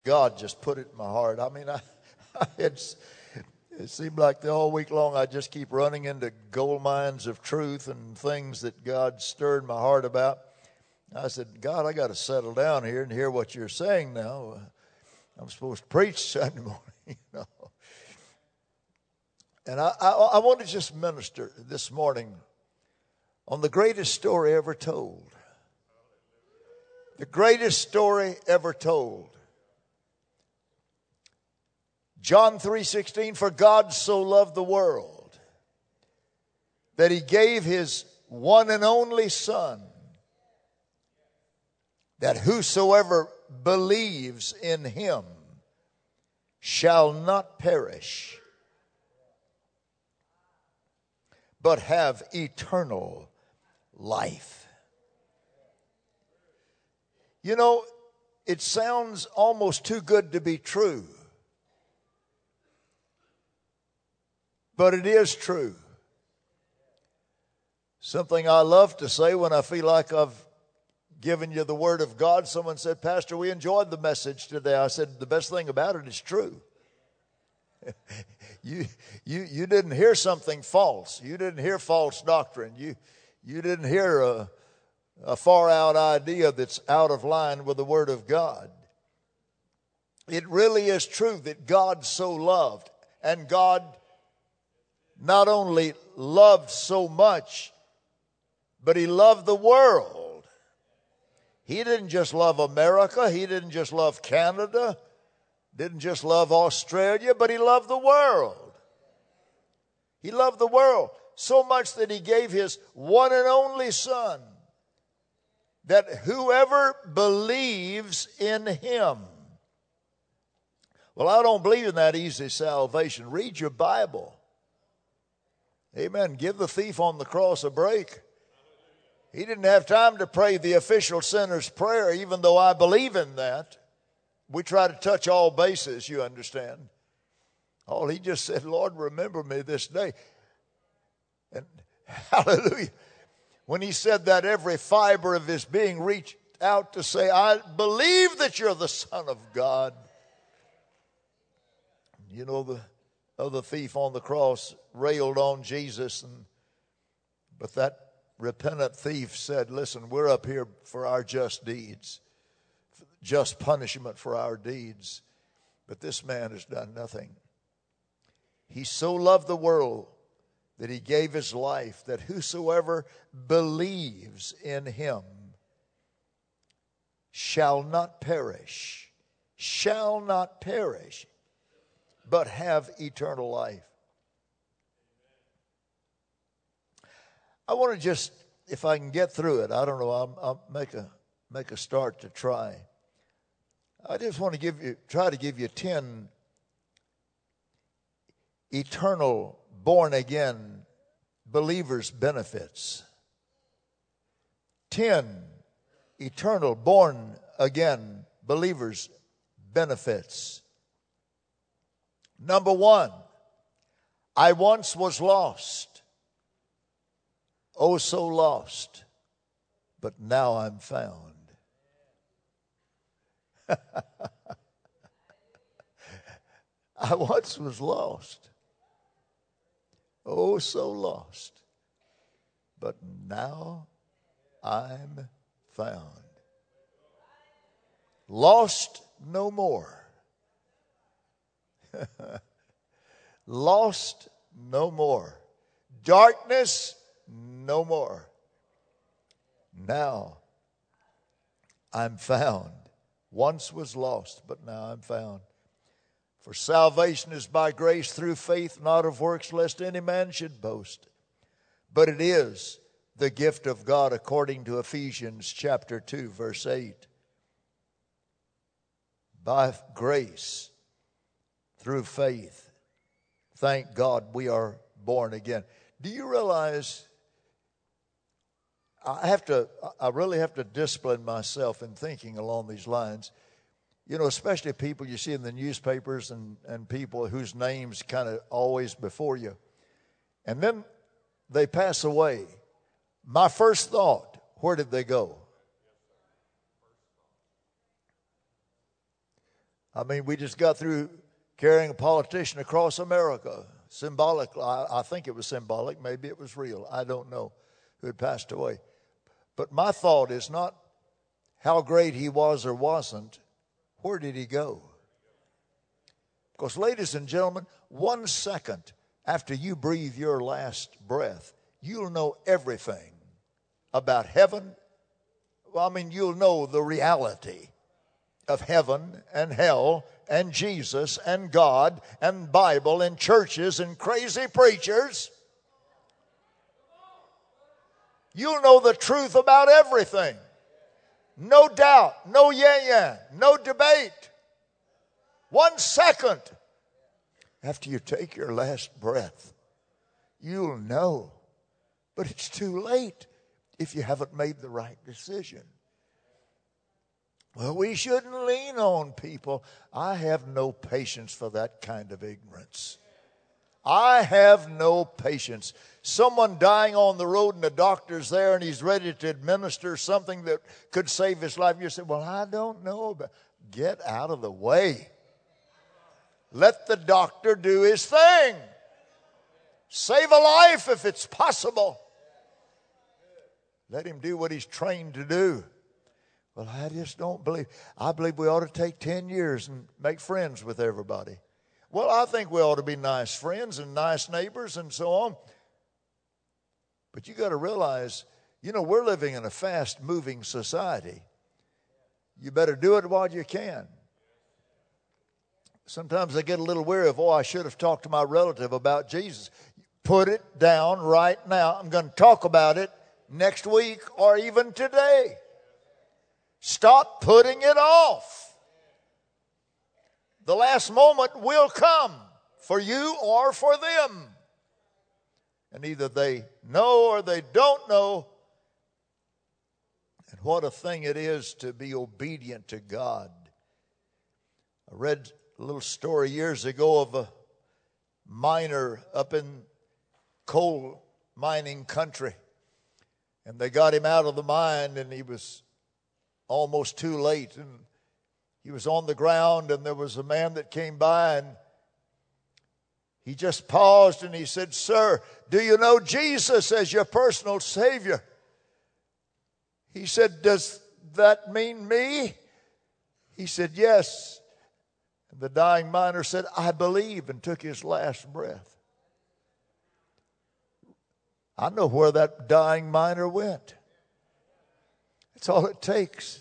God just put it in my heart. I mean, it seemed like the whole week long I just keep running into gold mines of truth and things that God stirred my heart about. I said, God, I got to settle down here and hear what you're saying now. I'm supposed to preach Sunday morning, And I want to just minister this morning on the greatest story ever told. The greatest story ever told. John 3:16, for God so loved the world that he gave his one and only Son, that whosoever believes in him shall not perish, but have eternal life. You know, it sounds almost too good to be true. But it is true. Something I love to say when I feel like I've given you the Word of God. Someone said, Pastor, we enjoyed the message today. I said, the best thing about it is true. You didn't hear something false. You didn't hear false doctrine. You didn't hear a far out idea that's out of line with the Word of God. It really is true that God so loved, and God not only loved so much, but he loved the world. He didn't just love America. He didn't just love Canada. Didn't just love Australia, but he loved the world. He loved the world so much that he gave his one and only Son, that whoever believes in him. Well, I don't believe in that easy salvation. Read your Bible. Amen. Give the thief on the cross a break. He didn't have time to pray the official sinner's prayer, even though I believe in that. We try to touch all bases, you understand. Oh, he just said, Lord, remember me this day. And hallelujah. When he said that, every fiber of his being reached out to say, I believe that you're the Son of God. You know, the other thief on the cross railed on Jesus, but that repentant thief said, listen, we're up here for our just deeds, just punishment for our deeds, but this man has done nothing. He so loved the world that he gave his life, that whosoever believes in him shall not perish, but have eternal life. I want to just, if I can get through it, I don't know, I'll make a start to try. I just want to try to give you 10 eternal born-again believers' benefits. 10 eternal born-again believers' benefits. Number 1, I once was lost. Oh, so lost, but now I'm found. I once was lost. Oh, so lost, but now I'm found. Lost no more. Lost no more. Darkness no more. Now I'm found. Once was lost, but now I'm found. For salvation is by grace through faith, not of works, lest any man should boast. But it is the gift of God according to Ephesians chapter 2, verse 8. By grace, through faith, thank God we are born again. Do you realize I really have to discipline myself in thinking along these lines. You know, especially people you see in the newspapers and people whose names kind of always before you. And then they pass away. My first thought, where did they go? I mean, we just got through carrying a politician across America. Symbolic, I think it was symbolic. Maybe it was real. I don't know, who had passed away. But my thought is not how great he was or wasn't. Where did he go? Because, ladies and gentlemen, 1 second after you breathe your last breath, you'll know everything about heaven. Well, I mean, you'll know the reality of heaven and hell and Jesus and God and Bible and churches and crazy preachers. You'll know the truth about everything. No doubt, no yeah, no debate. 1 second after you take your last breath, you'll know. But it's too late if you haven't made the right decision. Well, we shouldn't lean on people. I have no patience for that kind of ignorance. I have no patience. Someone dying on the road and the doctor's there and he's ready to administer something that could save his life. You say, well, I don't know. But get out of the way. Let the doctor do his thing. Save a life if it's possible. Let him do what he's trained to do. Well, I just don't believe. I believe we ought to take 10 years and make friends with everybody. Well, I think we ought to be nice friends and nice neighbors and so on. But you got to realize, we're living in a fast-moving society. You better do it while you can. Sometimes I get a little weary of, I should have talked to my relative about Jesus. Put it down right now. I'm going to talk about it next week or even today. Stop putting it off. The last moment will come for you or for them. And either they know or they don't know. And what a thing it is to be obedient to God. I read a little story years ago of a miner up in coal mining country. And they got him out of the mine and he was almost too late. And he was on the ground and there was a man that came by and he just paused and he said, "Sir, do you know Jesus as your personal Savior?" He said, "Does that mean me?" He said, "Yes." And the dying miner said, "I believe," and took his last breath. I know where that dying miner went. That's all it takes.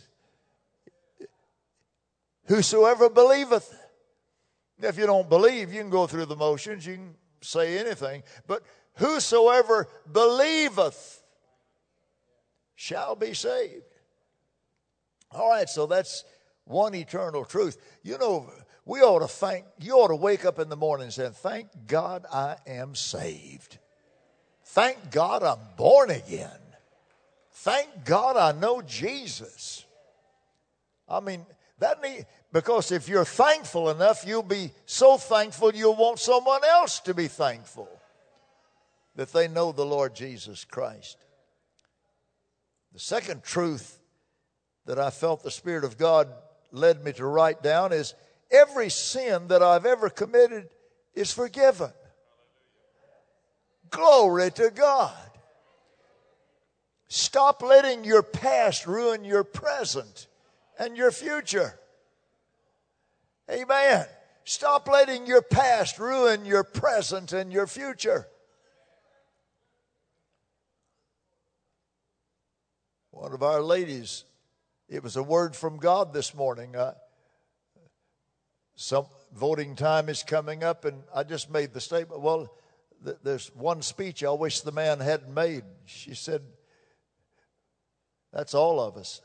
Whosoever believeth. If you don't believe, you can go through the motions, you can say anything. But whosoever believeth shall be saved. All right, so that's one eternal truth. You ought to wake up in the morning and say, "Thank God I am saved. Thank God I'm born again. Thank God I know Jesus." I mean, because if you're thankful enough, you'll be so thankful you'll want someone else to be thankful that they know the Lord Jesus Christ. The second truth that I felt the Spirit of God led me to write down is every sin that I've ever committed is forgiven. Glory to God. Stop letting your past ruin your present and your future. Amen. Stop letting your past ruin your present and your future. One of our ladies, it was a word from God this morning. Some voting time is coming up, and I just made the statement, well, there's one speech I wish the man hadn't made. She said, "That's all of us."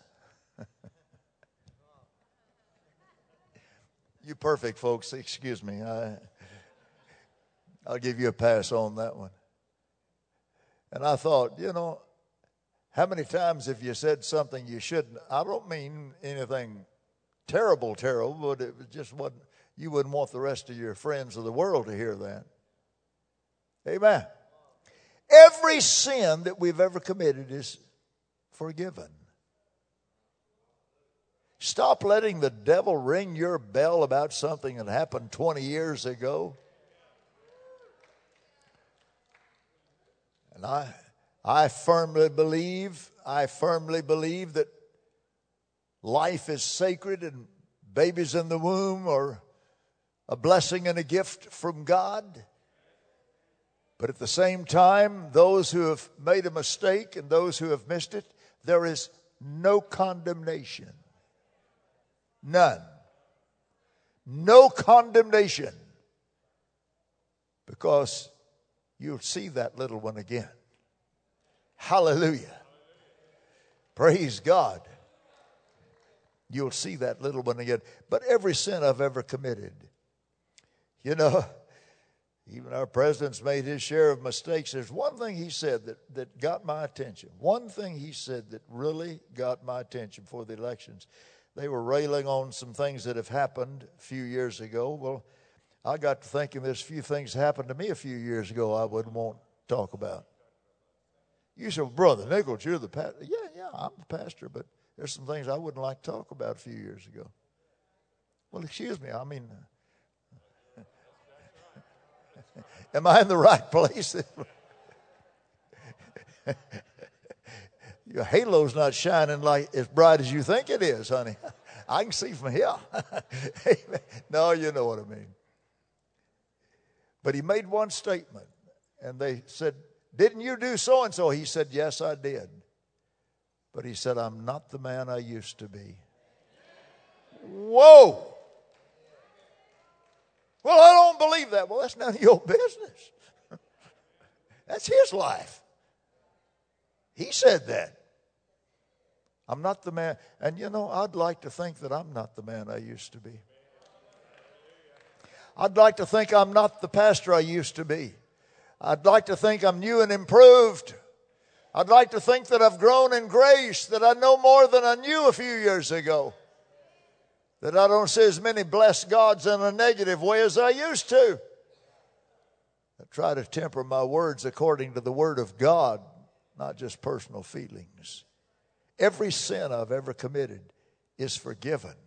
You perfect folks, excuse me. I'll give you a pass on that one. And I thought, how many times have you said something you shouldn't? I don't mean anything terrible, but it just wasn't. You wouldn't want the rest of your friends of the world to hear that. Amen. Every sin that we've ever committed is forgiven. Stop letting the devil ring your bell about something that happened 20 years ago. And I firmly believe that life is sacred and babies in the womb are a blessing and a gift from God. But at the same time, those who have made a mistake and those who have missed it, there is no condemnation. None. No condemnation. Because you'll see that little one again. Hallelujah. Praise God. You'll see that little one again. But every sin I've ever committed, you know, even our president's made his share of mistakes. There's one thing he said that got my attention. One thing he said that really got my attention for the elections. They were railing on some things that have happened a few years ago. Well, I got to thinking there's a few things happened to me a few years ago I wouldn't want to talk about. You said, well, Brother Nichols, you're the pastor. Yeah, I'm the pastor, but there's some things I wouldn't like to talk about a few years ago. Well, excuse me, I mean, am I in the right place? Your halo's not shining like as bright as you think it is, honey. I can see from here. No, you know what I mean. But he made one statement, and they said, didn't you do so-and-so? He said, yes, I did. But he said, I'm not the man I used to be. Whoa! Well, I don't believe that. Well, that's none of your business. That's his life. He said that. I'm not the man. And you know, I'd like to think that I'm not the man I used to be. I'd like to think I'm not the pastor I used to be. I'd like to think I'm new and improved. I'd like to think that I've grown in grace, that I know more than I knew a few years ago. That I don't see as many blessed gods in a negative way as I used to. I try to temper my words according to the Word of God, not just personal feelings. Every sin I've ever committed is forgiven.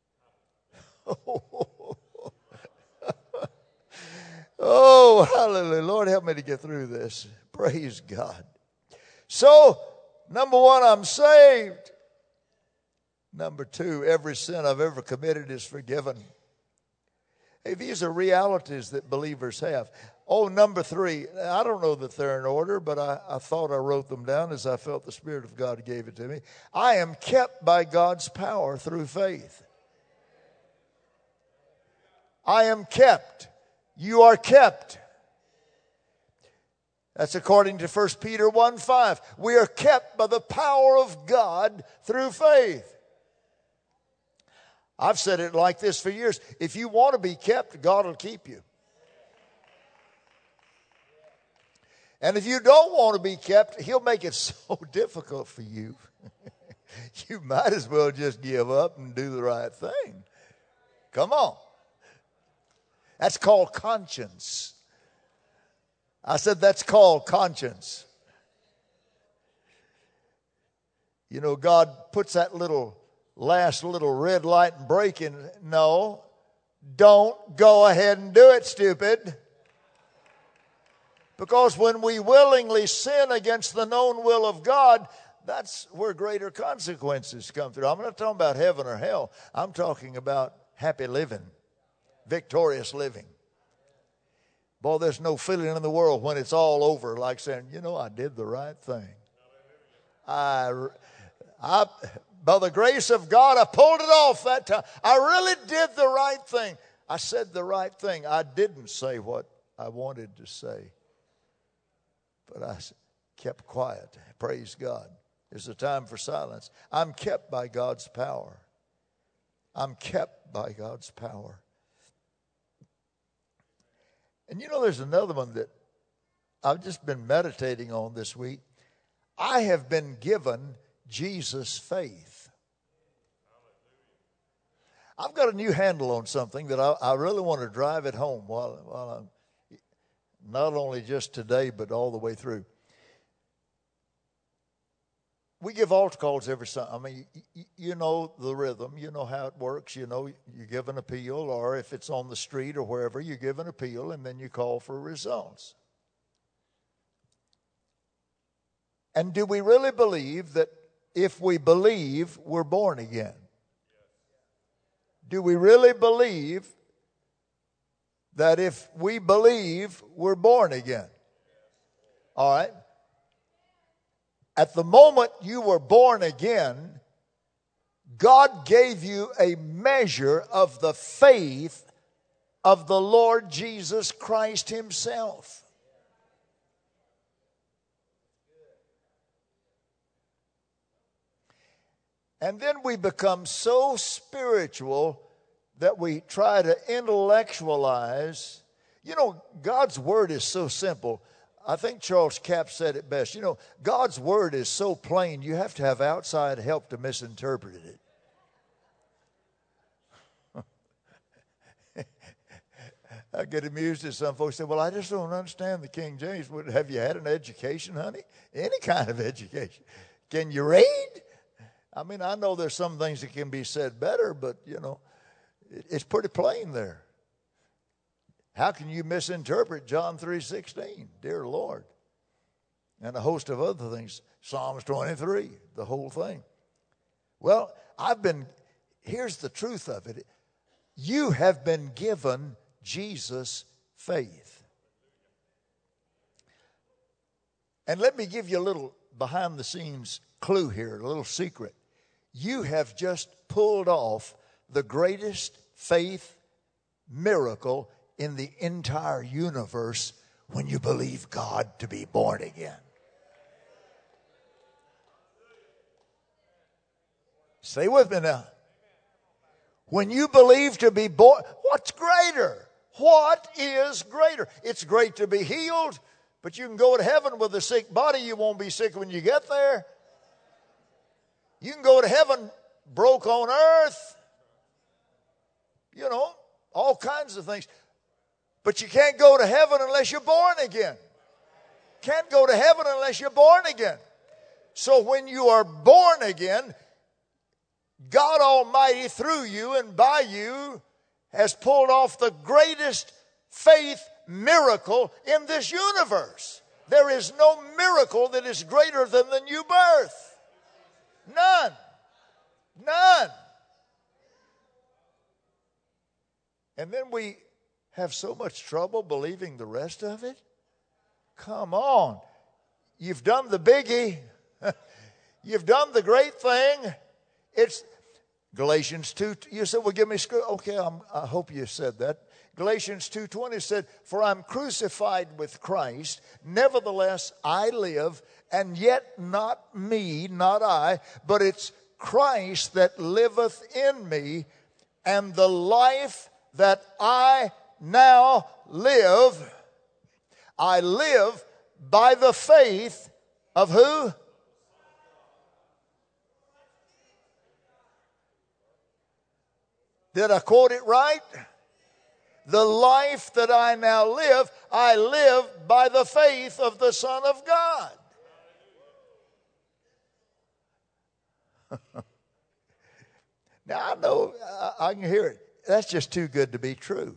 Oh, hallelujah. Lord, help me to get through this. Praise God. So, number one, I'm saved. Number two, every sin I've ever committed is forgiven. Hey, these are realities that believers have. Oh, number three, I don't know that they're in order, but I thought I wrote them down as I felt the Spirit of God gave it to me. I am kept by God's power through faith. I am kept. You are kept. That's according to 1 Peter 1:5. We are kept by the power of God through faith. I've said it like this for years. If you want to be kept, God will keep you. And if you don't want to be kept, He'll make it so difficult for you. You might as well just give up and do the right thing. Come on. That's called conscience. I said that's called conscience. You know, God puts that last little red light and brake in. No, don't go ahead and do it, stupid. Because when we willingly sin against the known will of God, that's where greater consequences come through. I'm not talking about heaven or hell. I'm talking about happy living, victorious living. Boy, there's no feeling in the world when it's all over like saying, you know, I did the right thing. By the grace of God, I pulled it off that time. I really did the right thing. I said the right thing. I didn't say what I wanted to say. But I kept quiet. Praise God. There's a time for silence. I'm kept by God's power. I'm kept by God's power. And you know, there's another one that I've just been meditating on this week. I have been given Jesus' faith. I've got a new handle on something that I really want to drive it home while I'm not only just today, but all the way through. We give altar calls every Sunday. I mean, you know the rhythm. You know how it works. You know, you give an appeal, or if it's on the street or wherever, you give an appeal, and then you call for results. And do we really believe that if we believe, we're born again? Do we really believe that if we believe, we're born again? All right. At the moment you were born again, God gave you a measure of the faith of the Lord Jesus Christ Himself. And then we become so spiritual that we try to intellectualize. You know, God's Word is so simple. I think Charles Capps said it best. You know, God's Word is so plain, you have to have outside help to misinterpret it. I get amused at some folks say, well, I just don't understand the King James. Well, have you had an education, honey? Any kind of education. Can you read? I mean, I know there's some things that can be said better, but, you know, it's pretty plain there. How can you misinterpret John 3:16, dear Lord? And a host of other things, Psalms 23, the whole thing. Well, here's the truth of it. You have been given Jesus' faith. And let me give you a little behind-the-scenes clue here, a little secret. You have just pulled off the greatest faith miracle in the entire universe when you believe God to be born again. Stay with me now. When you believe to be born, what's greater? What is greater? It's great to be healed, but you can go to heaven with a sick body. You won't be sick when you get there. You can go to heaven broke on earth. You know, all kinds of things. But you can't go to heaven unless you're born again. Can't go to heaven unless you're born again. So when you are born again, God Almighty through you and by you has pulled off the greatest faith miracle in this universe. There is no miracle that is greater than the new birth. None. None. And then we have so much trouble believing the rest of it. Come on. You've done the biggie. You've done the great thing. It's Galatians 2. You said, well, give me scripture. Okay, I hope you said that. Galatians 2:20 said, for I'm crucified with Christ. Nevertheless, I live, and yet not me, not I, but it's Christ that liveth in me, and the life that I now live, I live by the faith of who? Did I quote it right? The life that I now live, I live by the faith of the Son of God. Now I know, I can hear it. That's just too good to be true.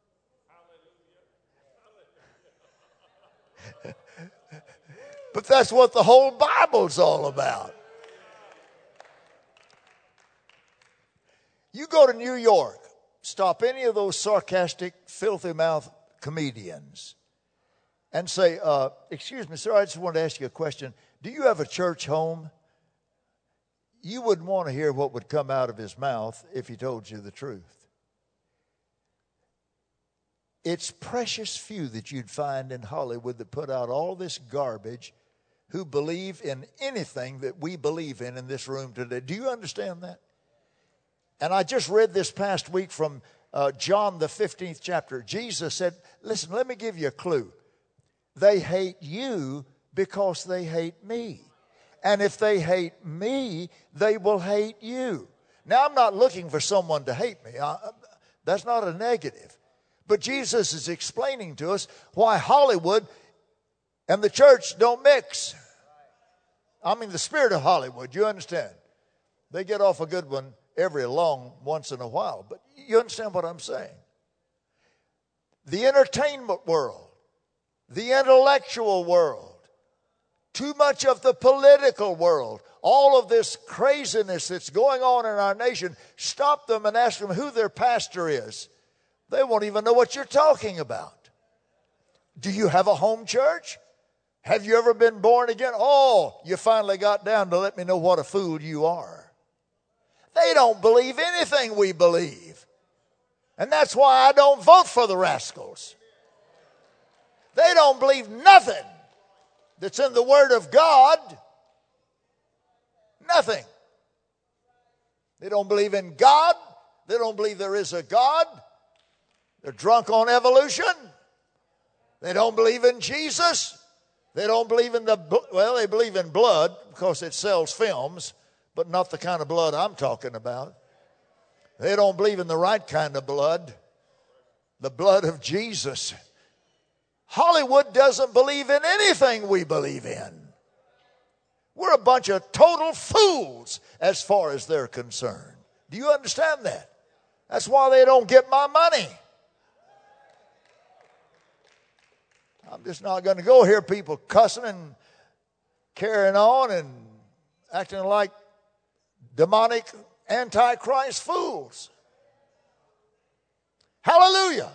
But that's what the whole Bible's all about. You go to New York, stop any of those sarcastic, filthy-mouthed comedians and say, excuse me, sir, I just want to ask you a question. Do you have a church home? You wouldn't want to hear what would come out of his mouth if he told you the truth. It's precious few that you'd find in Hollywood that put out all this garbage who believe in anything that we believe in this room today. Do you understand that? And I just read this past week from John the 15th chapter. Jesus said, listen, let me give you a clue. They hate you because they hate me. And if they hate me, they will hate you. Now, I'm not looking for someone to hate me. That's not a negative. But Jesus is explaining to us why Hollywood and the church don't mix. I mean the spirit of Hollywood, you understand? They get off a good one once in a while. But you understand what I'm saying? The entertainment world, the intellectual world, too much of the political world, all of this craziness that's going on in our nation, stop them and ask them who their pastor is. They won't even know what you're talking about. Do you have a home church? Have you ever been born again? Oh, you finally got down to let me know what a fool you are. They don't believe anything we believe. And that's why I don't vote for the rascals. They don't believe nothing that's in the Word of God. Nothing. They don't believe in God. They don't believe there is a God. They're drunk on evolution. They don't believe in Jesus. They don't believe in they believe in blood because it sells films, but not the kind of blood I'm talking about. They don't believe in the right kind of blood, the blood of Jesus. Hollywood doesn't believe in anything we believe in. We're a bunch of total fools as far as they're concerned. Do you understand that? That's why they don't get my money. I'm just not going to go hear people cussing and carrying on and acting like demonic antichrist fools. Hallelujah.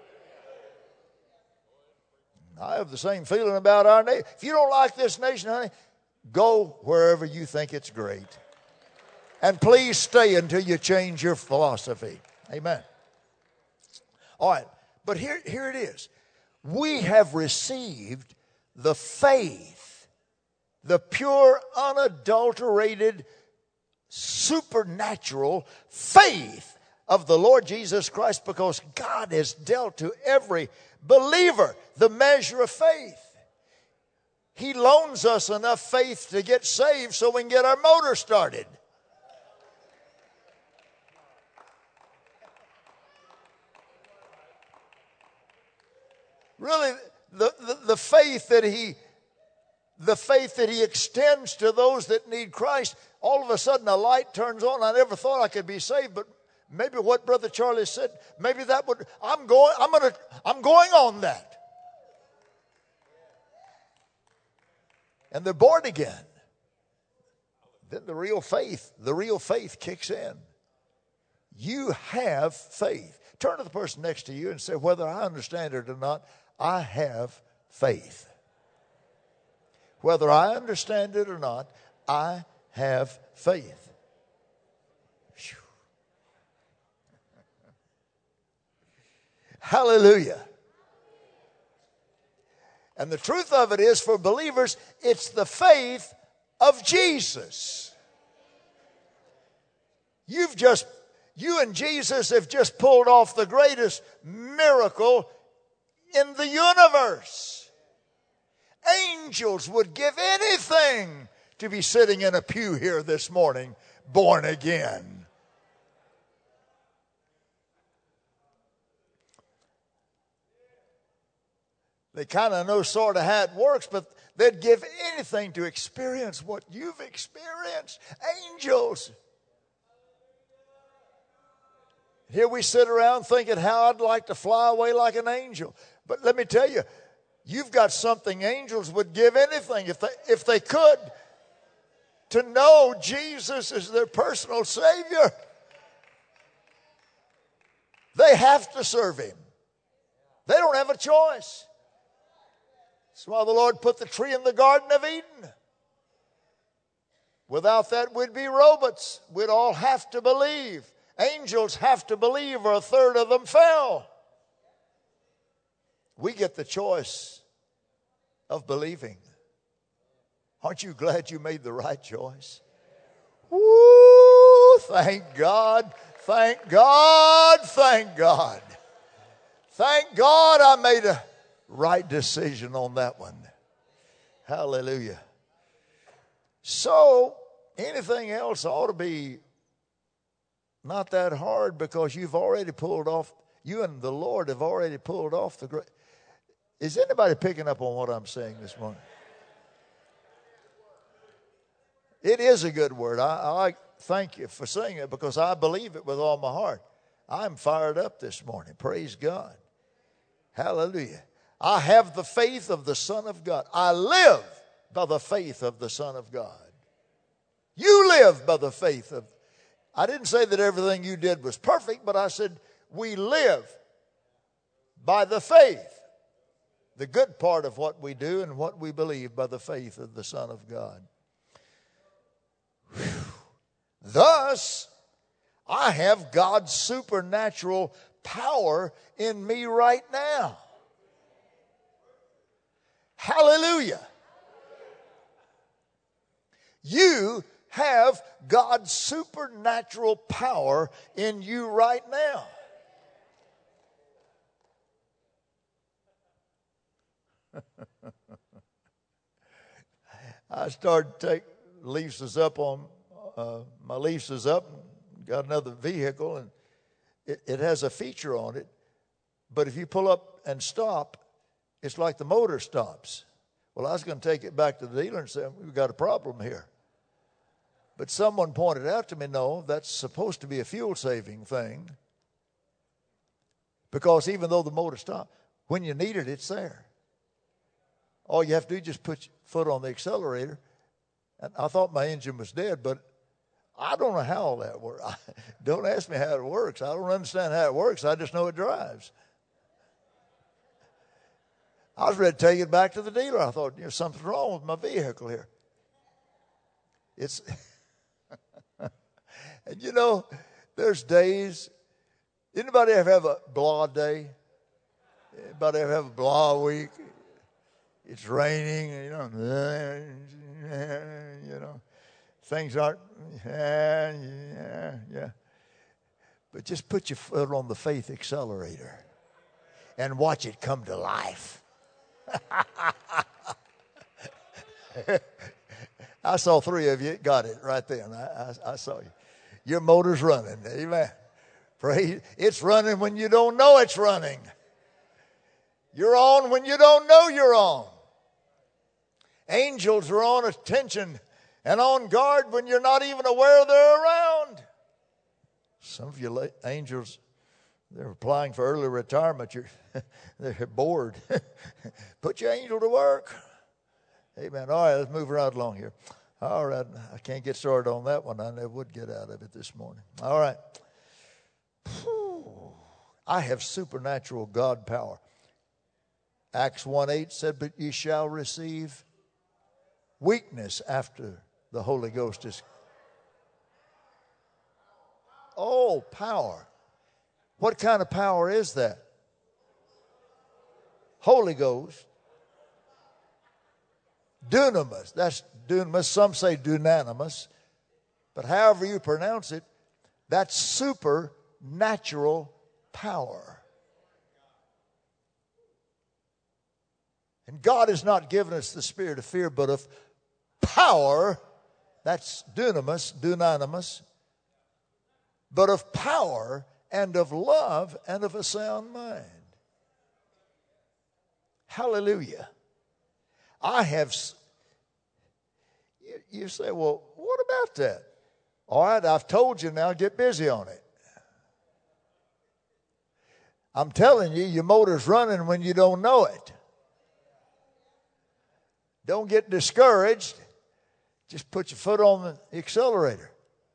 I have the same feeling about our nation. If you don't like this nation, honey, go wherever you think it's great. And please stay until you change your philosophy. Amen. All right, but here it is. We have received the faith, the pure, unadulterated, supernatural faith of the Lord Jesus Christ, because God has dealt to every believer the measure of faith. He loans us enough faith to get saved so we can get our motor started. Really, the faith that he extends to those that need Christ, all of a sudden a light turns on. I never thought I could be saved, but maybe what Brother Charlie said, maybe that would, I'm going on that. And they're born again. Then the real faith kicks in. You have faith. Turn to the person next to you and say, whether I understand it or not, I have faith. Whether I understand it or not, I have faith. Whew. Hallelujah. And the truth of it is, for believers, it's the faith of Jesus. You and Jesus have just pulled off the greatest miracle in the universe. Angels would give anything to be sitting in a pew here this morning, born again. They kind of know sort of how it works, but they'd give anything to experience what you've experienced. Angels. Here we sit around thinking how I'd like to fly away like an angel. But let me tell you, you've got something angels would give anything if they could, to know Jesus is their personal Savior. They have to serve Him. They don't have a choice. That's why the Lord put the tree in the Garden of Eden. Without that, we'd be robots. We'd all have to believe. Angels have to believe, or a third of them fell. We get the choice of believing. Aren't you glad you made the right choice? Woo! Thank God. Thank God. Thank God. Thank God I made a right decision on that one. Hallelujah. So, anything else ought to be not that hard, because you've already pulled off, you and the Lord have already pulled off the great. Is anybody picking up on what I'm saying this morning? It is a good word. I thank you for saying it because I believe it with all my heart. I'm fired up this morning. Praise God. Hallelujah. I have the faith of the Son of God. I live by the faith of the Son of God. You live by the faith of... I didn't say that everything you did was perfect, but I said we live by the faith. The good part of what we do and what we believe by the faith of the Son of God. Whew. Thus, I have God's supernatural power in me right now. Hallelujah. You have God's supernatural power in you right now. I started to take leases up on, my lease is up, got another vehicle, and it has a feature on it. But if you pull up and stop, it's like the motor stops. Well, I was going to take it back to the dealer and say, we've got a problem here. But someone pointed out to me, no, that's supposed to be a fuel-saving thing. Because even though the motor stops, when you need it, it's there. All you have to do is just put your foot on the accelerator. And I thought my engine was dead, but I don't know how all that works. Don't ask me how it works. I don't understand how it works. I just know it drives. I was ready to take it back to the dealer. I thought, something's wrong with my vehicle here. It's, and there's days. Anybody ever have a blah day? Anybody ever have a blah week? It's raining, things aren't, yeah. But just put your foot on the faith accelerator and watch it come to life. I saw three of you got it right then. I saw you. Your motor's running. Amen. Praise. It's running when you don't know it's running. You're on when you don't know you're on. Angels are on attention and on guard when you're not even aware they're around. Some of you angels, they're applying for early retirement. They're bored. Put your angel to work. Amen. All right, let's move right along here. All right, I can't get started on that one. I never would get out of it this morning. All right. I have supernatural God power. Acts 1:8 said, but ye shall receive weakness after the Holy Ghost is... Oh, power. What kind of power is that? Holy Ghost. Dunamis. That's dunamis. Some say dunanamis. But however you pronounce it, that's supernatural power. And God has not given us the spirit of fear, but of power. That's dunamis, dunanamis. But of power and of love and of a sound mind. Hallelujah. I have... You say, well, what about that? All right, I've told you now, get busy on it. I'm telling you, your motor's running when you don't know it. Don't get discouraged. Just put your foot on the accelerator.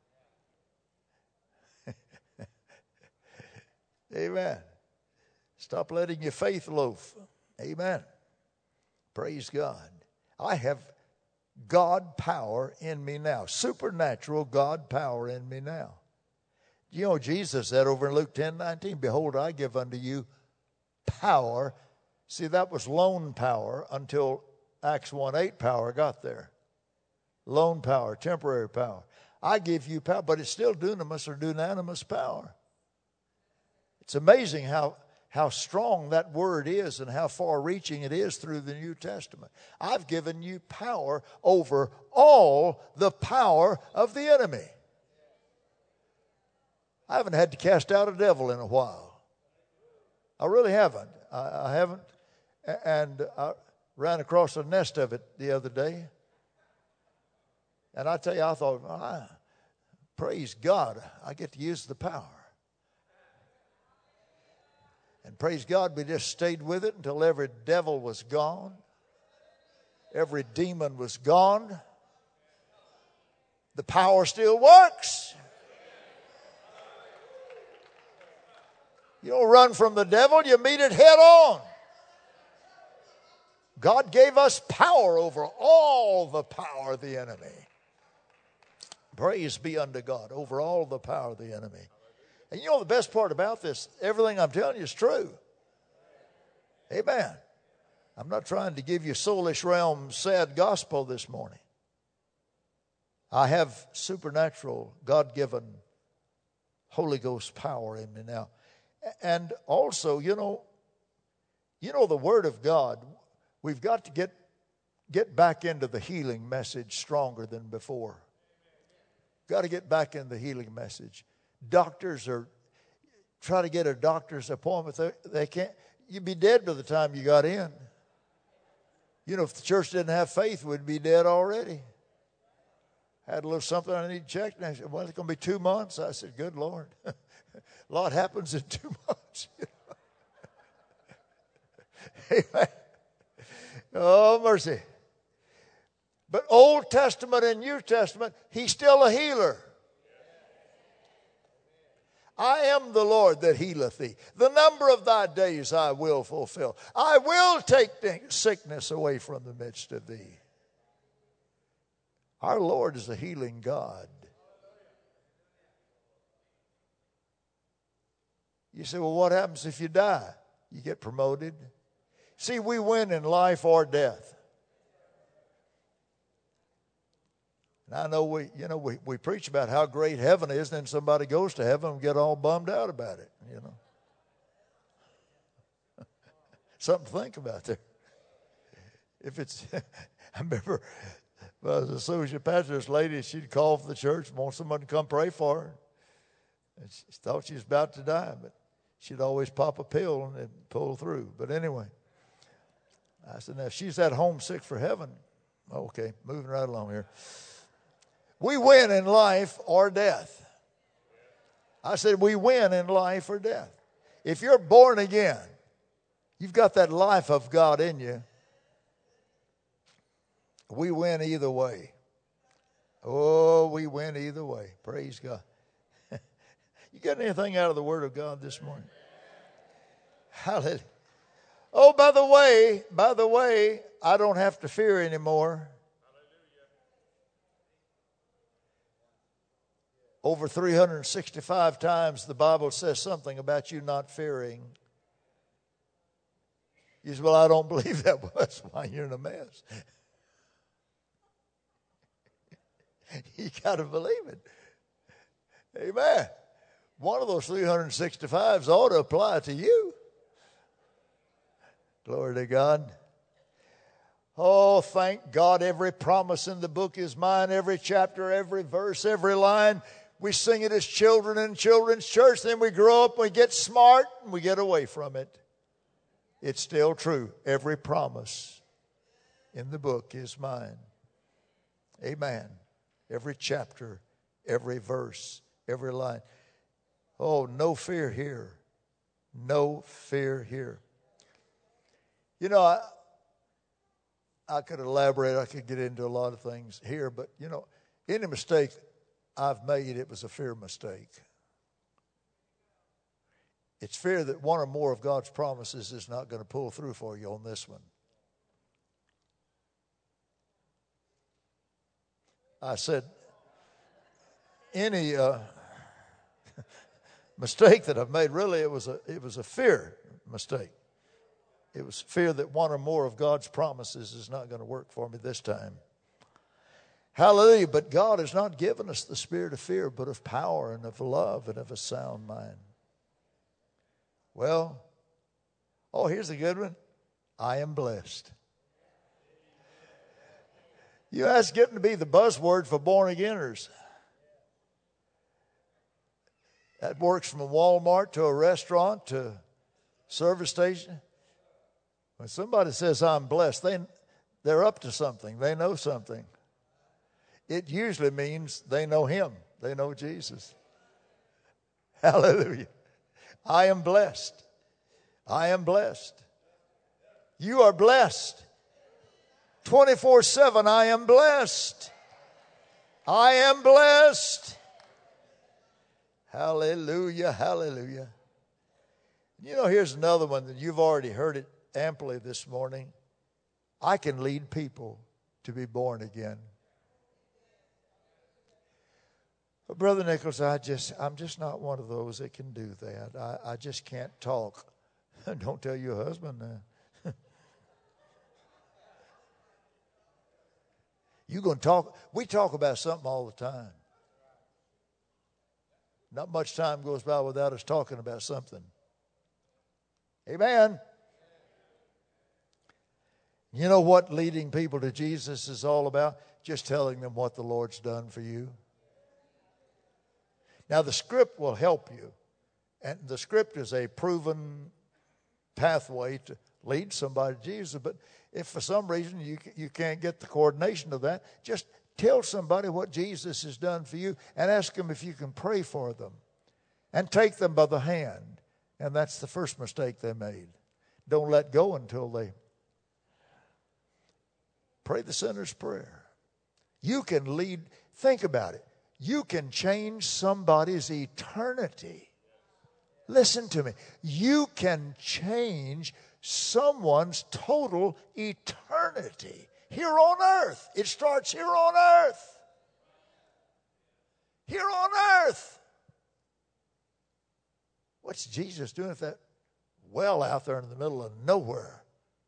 Amen. Stop letting your faith loaf. Amen. Praise God. I have God power in me now. Supernatural God power in me now. Jesus said over in Luke 10:19, behold, I give unto you power. See, that was lone power until Acts 1:8 power got there. Lone power, temporary power. I give you power, but it's still dunamis or dunanamis power. It's amazing how strong that word is and how far-reaching it is through the New Testament. I've given you power over all the power of the enemy. I haven't had to cast out a devil in a while. I really haven't. I haven't. And I ran across a nest of it the other day. And I tell you, I thought, praise God, I get to use the power. And praise God, we just stayed with it until every devil was gone. Every demon was gone. The power still works. You don't run from the devil, you meet it head on. God gave us power over all the power of the enemy. Praise be unto God, over all the power of the enemy. And you know the best part about this, everything I'm telling you is true. Amen. I'm not trying to give you soulish realm sad gospel this morning. I have supernatural, God-given, Holy Ghost power in me now. And also, you know the Word of God, we've got to get back into the healing message stronger than before. Got to get back in the healing message. Doctors try to get a doctor's appointment. They can't. You'd be dead by the time you got in. You know, if the church didn't have faith, we'd be dead already. Had a little something I need to check. And I said, well, it's going to be 2 months. I said, good Lord. A lot happens in 2 months. Amen. Oh, mercy. But Old Testament and New Testament, He's still a healer. I am the Lord that healeth thee. The number of thy days I will fulfill. I will take sickness away from the midst of thee. Our Lord is a healing God. You say, well, what happens if you die? You get promoted. See, we win in life or death. And I know we preach about how great heaven is, and then somebody goes to heaven and get all bummed out about it, you know. Something to think about there. If it's, I remember I was an associate pastor, this lady, she'd call for the church and want someone to come pray for her. And she thought she was about to die, but she'd always pop a pill and pull through. But anyway, I said, now if she's that homesick for heaven, okay, moving right along here. We win in life or death. I said we win in life or death. If you're born again, you've got that life of God in you. We win either way. Oh, we win either way. Praise God. You get anything out of the Word of God this morning? Hallelujah. Oh, by the way, I don't have to fear anymore. Over 365 times the Bible says something about you not fearing. You say, well, I don't believe that. Well, that's why you're in a mess. You got to believe it. Amen. One of those 365s ought to apply to you. Glory to God. Oh, thank God every promise in the book is mine. Every chapter, every verse, every line. We sing it as children in children's church. Then we grow up, we get smart, and we get away from it. It's still true. Every promise in the book is mine. Amen. Every chapter, every verse, every line. Oh, no fear here. No fear here. You know, I could elaborate. I could get into a lot of things here. But, you know, any mistake I've made, it was a fear mistake. It's fear that one or more of God's promises is not going to pull through for you on this one. I said, any mistake that I've made, really it was a fear mistake. It was fear that one or more of God's promises is not going to work for me this time. Hallelujah. But God has not given us the spirit of fear, but of power and of love and of a sound mind. Well, here's a good one. I am blessed. You know, that's getting to be the buzzword for born-againers. That works from a Walmart to a restaurant to a service station. When somebody says, I'm blessed, they're up to something. They know something. it usually means they know Him. They know Jesus. Hallelujah. I am blessed. I am blessed. You are blessed. 24/7, I am blessed. I am blessed. Hallelujah, hallelujah. You know, here's another one that you've already heard it amply this morning. I can lead people to be born again. But Brother Nichols, I'm just not one of those that can do that. I just can't talk. Don't tell your husband that. You going to talk? We talk about something all the time. Not much time goes by without us talking about something. Amen. You know what leading people to Jesus is all about? Just telling them what the Lord's done for you. Now, the script will help you. And the script is a proven pathway to lead somebody to Jesus. But if for some reason you can't get the coordination of that, just tell somebody what Jesus has done for you and ask them if you can pray for them. And take them by the hand. And that's the first mistake they made. Don't let go until they pray the sinner's prayer. You can lead, think about it. You can change somebody's eternity. Listen to me. You can change someone's total eternity here on earth. It starts here on earth. Here on earth. What's Jesus doing at that well out there in the middle of nowhere?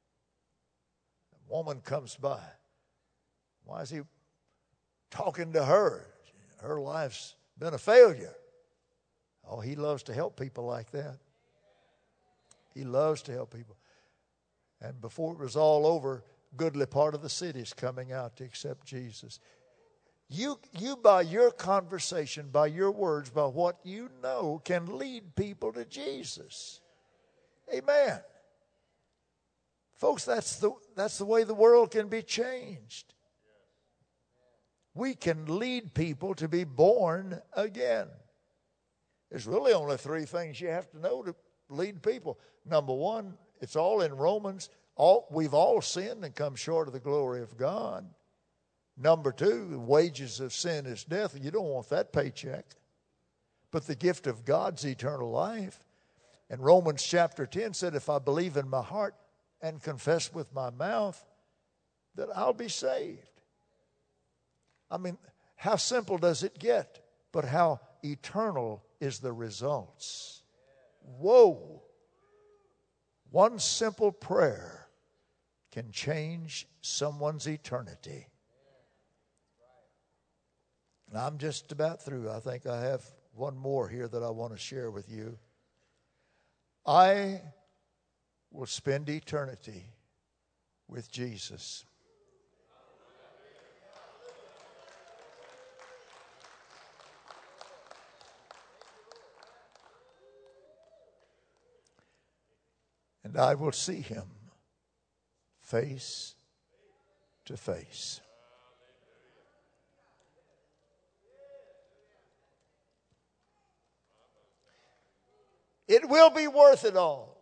A woman comes by. Why is he talking to her? Her life's been a failure. Oh, he loves to help people like that. He loves to help people. And before it was all over, goodly part of the city's coming out to accept Jesus. You by your conversation, by your words, by what you know, can lead people to Jesus. Amen. Folks, that's the way the world can be changed. We can lead people to be born again. There's really only three things you have to know to lead people. Number one, it's all in Romans. We've all sinned and come short of the glory of God. Number two, the wages of sin is death. You don't want that paycheck. But the gift of God's eternal life. And Romans chapter 10 said, if I believe in my heart and confess with my mouth, that I'll be saved. I mean, how simple does it get? But how eternal is the results. Whoa. One simple prayer can change someone's eternity. And I'm just about through. I think I have one more here that I want to share with you. I will spend eternity with Jesus. And I will see him face to face. It will be worth it all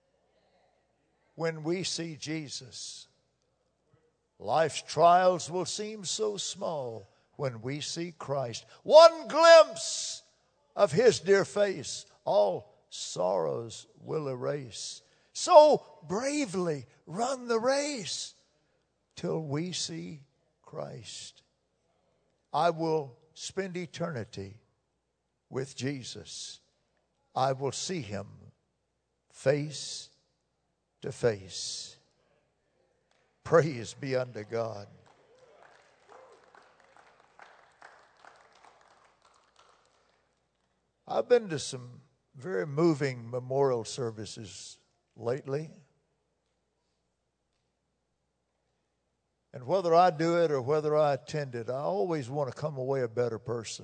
when we see Jesus. Life's trials will seem so small when we see Christ. One glimpse of his dear face, all sorrows will erase. So bravely run the race till we see Christ. I will spend eternity with Jesus. I will see him face to face. Praise be unto God. I've been to some very moving memorial services lately. And whether I do it or whether I attend it, I always want to come away a better person.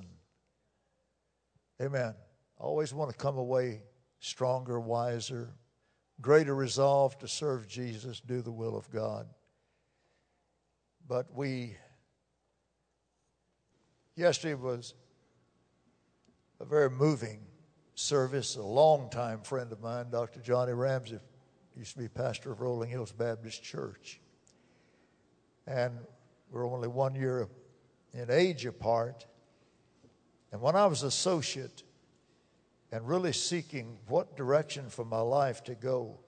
Amen. I always want to come away stronger, wiser, greater resolve to serve Jesus, do the will of God. But we Yesterday was a very moving service. A longtime friend of mine, Dr. Johnny Ramsey, used to be pastor of Rolling Hills Baptist Church. And we're only 1 year in age apart. And when I was associate and really seeking what direction for my life to go,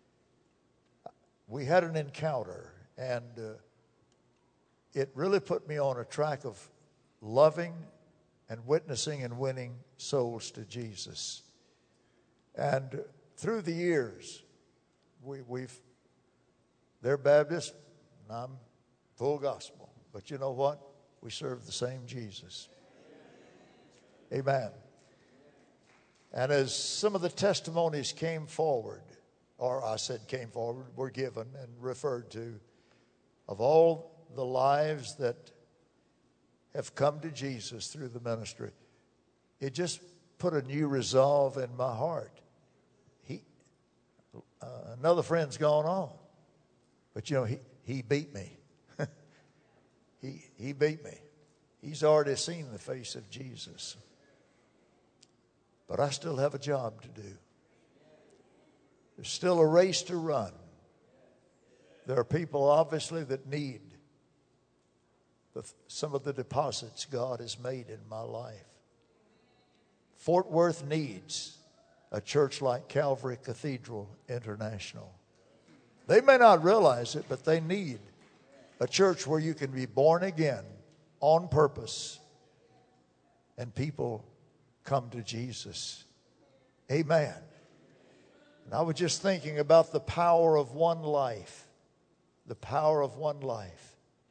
we had an encounter, and it really put me on a track of loving and witnessing and winning souls to Jesus. And through the years, they're Baptist, and I'm full gospel. But you know what? We serve the same Jesus. Amen. And as some of the testimonies came forward, or I said came forward, were given and referred to, of all the lives that have come to Jesus through the ministry, it just put a new resolve in my heart. Another friend's gone on, but you know, he beat me. He beat me. He's already seen the face of Jesus. But I still have a job to do. There's still a race to run. There are people obviously that need some of the deposits God has made in my life. Fort Worth needs a church like Calvary Cathedral International. They may not realize it, but they need a church where you can be born again on purpose and people come to Jesus. Amen. And I was just thinking about the power of one life. The power of one life.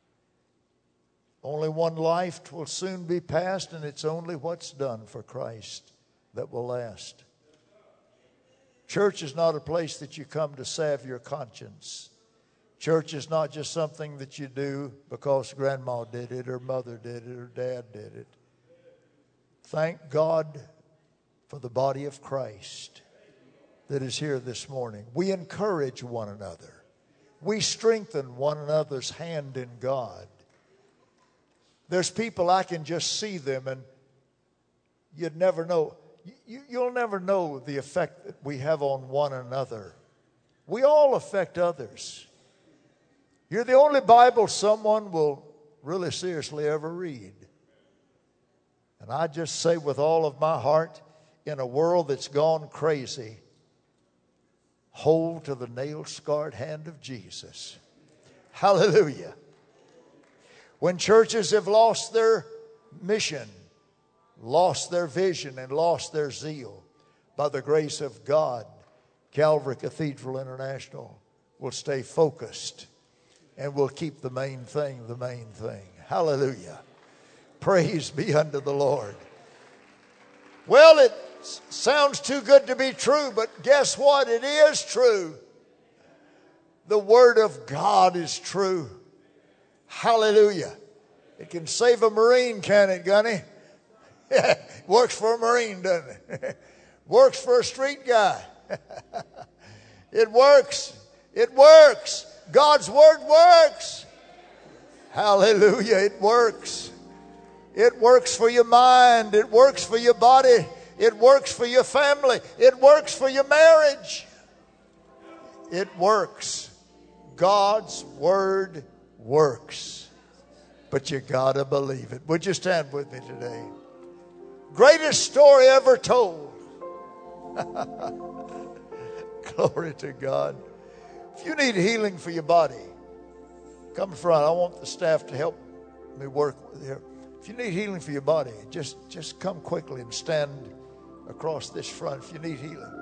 Only one life will soon be passed, and it's only what's done for Christ that will last. Church is not a place that you come to salve your conscience. Church is not just something that you do because grandma did it or mother did it or dad did it. Thank God for the body of Christ that is here this morning. We encourage one another. We strengthen one another's hand in God. There's people I can just see them and you'd never know. You'll never know the effect that we have on one another. We all affect others. You're the only Bible someone will really seriously ever read. And I just say with all of my heart, in a world that's gone crazy, hold to the nail-scarred hand of Jesus. Hallelujah. When churches have lost their mission, lost their vision, and lost their zeal, by the grace of God, Calvary Cathedral International will stay focused and will keep the main thing the main thing. Hallelujah. Praise be unto the Lord. Well, it sounds too good to be true, but guess what? It is true. The Word of God is true. Hallelujah. It can save a Marine, can it, Gunny? Works for a Marine, doesn't it? Works for a street guy. It works. It works. God's Word works. Hallelujah. It works. It works for your mind. It works for your body. It works for your family. It works for your marriage. It works. God's Word works. But you got to believe it. Would you stand with me today? Greatest story ever told. Glory to God. If you need healing for your body, come in front. I want the staff to help me work with you. If you need healing for your body, just come quickly and stand across this front if you need healing.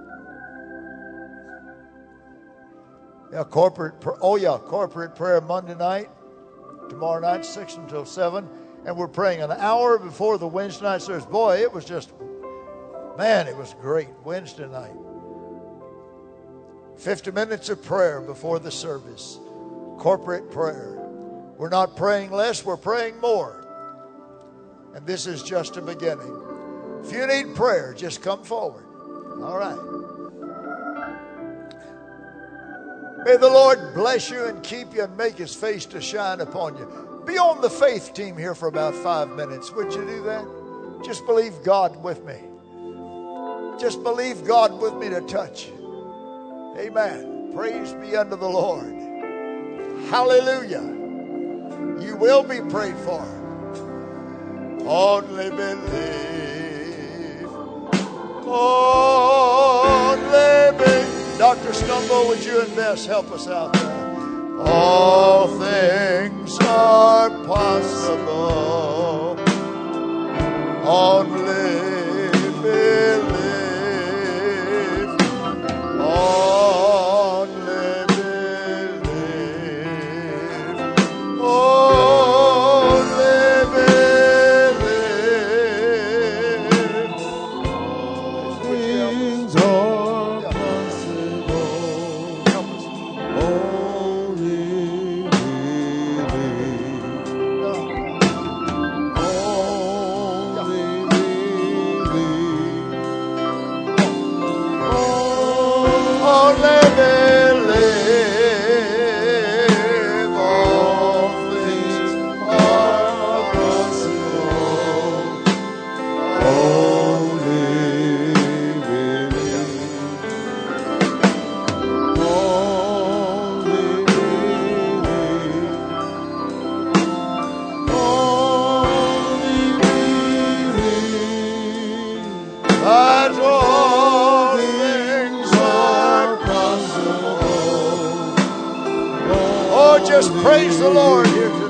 Yeah, corporate prayer Monday night, tomorrow night, 6 until 7. And we're praying an hour before the Wednesday night service. Boy, it was just, man, it was great Wednesday night. 50 minutes of prayer before the service. Corporate prayer. We're not praying less, we're praying more. And this is just a beginning. If you need prayer, just come forward. All right. May the Lord bless you and keep you and make His face to shine upon you. Be on the faith team here for about 5 minutes. Would you do that? Just believe God with me. Just believe God with me to touch. Amen. Praise be unto the Lord. Hallelujah. You will be prayed for. Only believe. Only believe. Dr. Stumbo, would you and Bess help us out there? All things are possible. Only believe. Only believe. Only believe. Things are possible. Only just praise the Lord here.